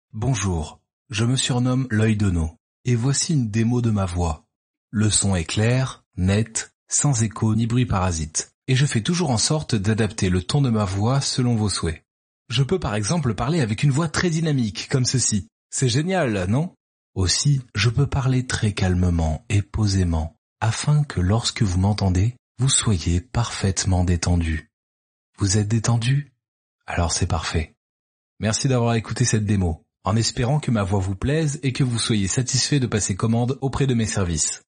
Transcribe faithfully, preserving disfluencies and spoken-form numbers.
Bonjour, je me surnomme l'œil de No, et voici une démo de ma voix. Le son est clair, net, sans écho ni bruit parasite, et je fais toujours en sorte d'adapter le ton de ma voix selon vos souhaits. Je peux par exemple parler avec une voix très dynamique, comme ceci. C'est génial, non? Aussi, je peux parler très calmement et posément, afin que lorsque vous m'entendez, vous soyez parfaitement détendu. Vous êtes détendu? Alors c'est parfait. Merci d'avoir écouté cette démo, en espérant que ma voix vous plaise et que vous soyez satisfait de passer commande auprès de mes services.